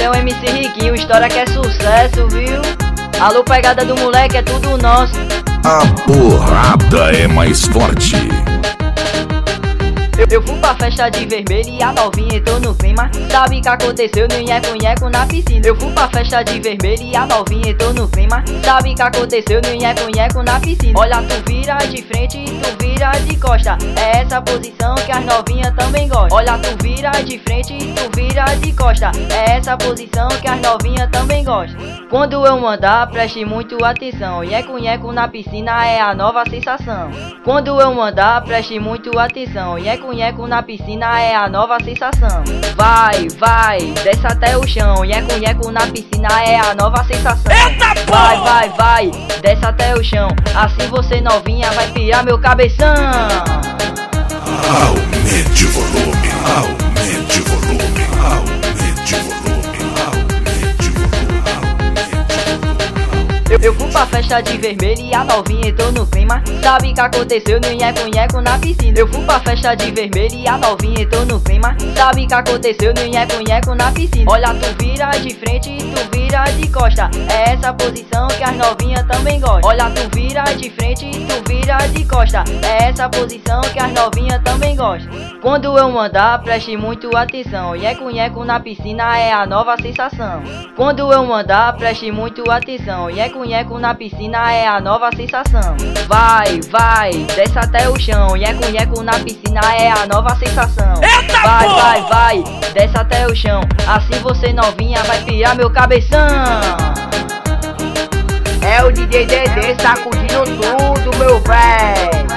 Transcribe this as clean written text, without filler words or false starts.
é o MC Riquinho, história que é sucesso, viu? Alô, pegada do moleque, é tudo nosso. A porrada é mais forte. Eu fui pra festa de vermelho e a novinha entrou no clima. Sabe que aconteceu no nheco-nheco na piscina. Eu fui pra festa de vermelho e a novinha entrou no clima. Sabe que aconteceu no nheco-nheco na piscina. Olha, tu vira de frente e tu vira de costa. É essa posição que as novinhas também gostam. Olha, tu vira de frente e tu vira de costa. É essa posição que as novinhas também gostam. Quando eu mandar, preste muito atenção. Nheco-nheco na piscina é a nova sensação. Quando eu mandar, preste muito atenção. Nheco-nheco na piscina é a nova sensação. Vai, vai, desce até o chão. Nheco-nheco na piscina é a nova sensação. Eita, vai, vai, vai, desce até o chão. Assim você novinha vai pirar meu cabeção. Aumente o volume, aumente o volume, aumente o volume, aumente o volume. Eu fui pra festa de vermelho e a novinha entrou no clima. Sabe que aconteceu no nheco-nheco na piscina. Eu fui pra festa de vermelho e a novinha entrou no clima. Sabe que aconteceu no nheco-nheco na piscina. Olha, tu vira de frente e tu vira de costa. É essa posição que as novinhas também gostam. Olha, tu vira de frente e tu vira de costa. É essa posição que as novinhas também gostam. Quando eu mandar, preste muito atenção. Nheco-nheco na piscina é a nova sensação. Quando eu mandar, preste muito atenção. Nheco-nheco na piscina é a nova sensação. Vai, vai, desce até o chão. Nheco-nheco na piscina é a nova sensação. Vai, vai, vai, desce até o chão. Assim você novinha vai pirar meu cabeção. É o DJ Dedê sacudindo tudo, meu véi.